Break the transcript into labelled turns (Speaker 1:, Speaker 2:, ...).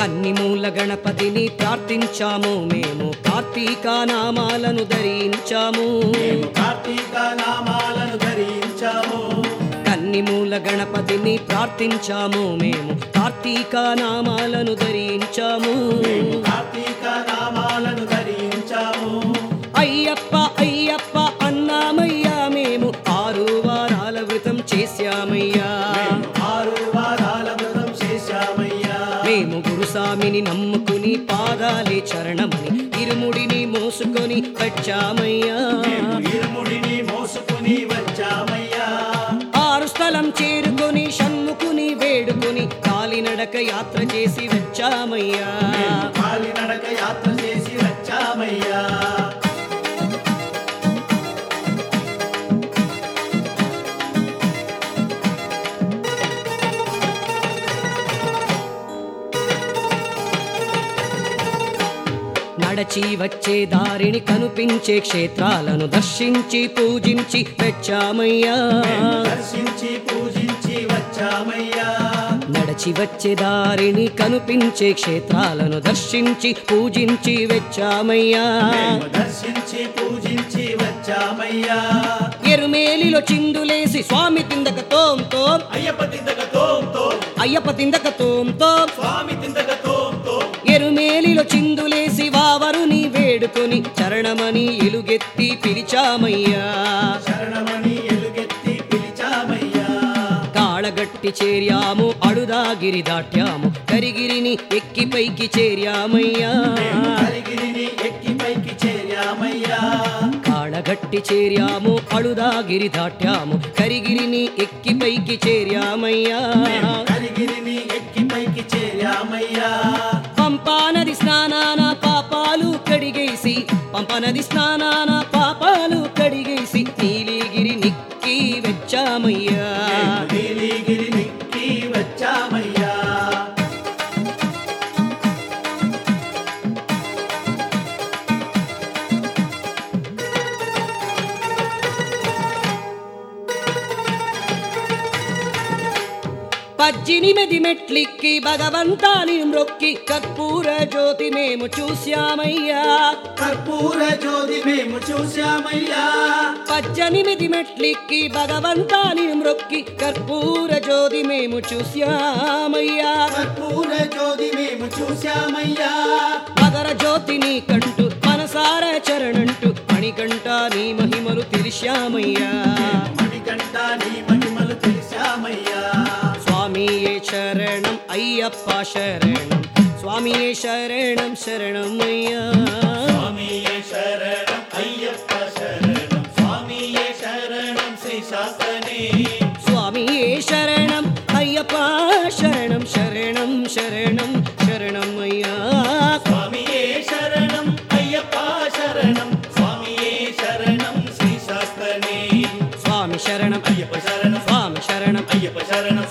Speaker 1: కన్నిమూల గణపతిని ప్రార్థించాము మేము కార్తీక నామాలను ధరించాము
Speaker 2: కార్తీక నామాలను ధరించాము
Speaker 1: కన్నిమూల గణపతిని ప్రార్థించాము మేము కార్తీక నామాలను ధరించాము
Speaker 2: కార్తీక నామాలను ధరించాము
Speaker 1: అయ్యప్ప అయ్యప్ప అన్నామయ్యా మేము 6 వారాల వ్రతం చేశామయ్యా
Speaker 2: 6 వారాల వ్రతం చేశామయ్యా
Speaker 1: మేము గురుస్వామిని నమ్ముకుని పాదాలే చరణమని ఇరుముడిని మోసుకొని వచ్చామయ్యా
Speaker 2: ఇరుముడిని మోసుకుని వచ్చామయ్యా
Speaker 1: 6 స్థలం చేరుకొని షణ్ముఖుని వేడుకొని కాలినడక యాత్ర చేసి వచ్చామయ్యా
Speaker 2: కాలినడక యాత్ర చేసి వచ్చామయ్యా
Speaker 1: నడచి వచ్చే దారిని కనిపించే క్షేత్రాలను దర్శించి పూజించి వచ్చామయ్యా
Speaker 2: దర్శించి పూజించి వచ్చామయ్యా
Speaker 1: నడచి వచ్చే దారిని కనిపించే క్షేత్రాలను దర్శించి పూజించి వచ్చామయ్యా
Speaker 2: దర్శించి పూజించి వచ్చామయ్యా
Speaker 1: ఎరుమేలిలో చిందులేసి స్వామి తిందక తోం తోం
Speaker 2: అయ్యప్ప తిందక తోం తోం
Speaker 1: అయ్యప్ప తిందక తోం తోం
Speaker 2: స్వామి తిందక తోం తోం
Speaker 1: ఎరుమేలిలో చిందులేసి వావరుని వేడుకొని చరణమని ఎలుగెత్తి పిలిచామయ్యా
Speaker 2: శరణమని ఎలుగెత్తి పిలిచామయ్యా
Speaker 1: కాళగట్టి చేర్యాము అడుదాగిరి దాట్యాము కరిగిరిని ఎక్కి పైకి చేర్యామయ్యా
Speaker 2: హరిగిరిని ఎక్కి పైకి చేరామయ్యా
Speaker 1: కాళగట్టి చేర్యాము అడుదాగిరి దాట్యాము కరిగిరిని ఎక్కి పైకి చేర్యామయ్యా
Speaker 2: హరిగిరిని ఎక్కి పైకి చేరామయ్యా
Speaker 1: పంపానది స్నానాన పాపాలు కడిగేసి పంపనది స్నానాన పాపాలు కడిగేసి నీలిగిరి నిక్కి వచ్చామయ్యా
Speaker 2: నీలిగిరి నిక్కి వచ్చామయ్యా
Speaker 1: పద్దెనిమిది మెట్లిక్కి భగవంతాని మ్రొక్కి కర్పూర జ్యోతి మేము చూశామయ్యా
Speaker 2: కర్పూర జ్యోతి మేము చూశామయ్యా
Speaker 1: 18 మెట్లిక్కి భగవంతాని మ్రొక్కి కర్పూర జ్యోతి మేము చూశామయ్యా
Speaker 2: కర్పూర జ్యోతి మేము చూశామయ్యా
Speaker 1: మగర జ్యోతిని కంటూ మనసార చరణంటూ మణికంఠ నీ మహిమలు తెలిశామయ్యా
Speaker 2: మణికంఠ నీ మహిమలు తెలిశామయ్యా
Speaker 1: స్వామియే శరణం అయ్యప్ప శరణం స్వామియే శరణం శరణమయ్యా
Speaker 2: స్వామియే శరణం అయ్యప్ప శరణం స్వామియే శరణం శ్రీ శాస్త్రనే
Speaker 1: స్వామియే శరణం అయ్యప్ప శరణం శరణం శరణం శరణమయ్యా
Speaker 2: స్వామియే శరణం అయ్యప్ప శరణం స్వామియే శరణం శ్రీ శాస్త్రనే
Speaker 1: స్వామి శరణం
Speaker 2: అయ్యప్ప శరణం
Speaker 1: స్వామి శరణం
Speaker 2: అయ్యప్ప శరణం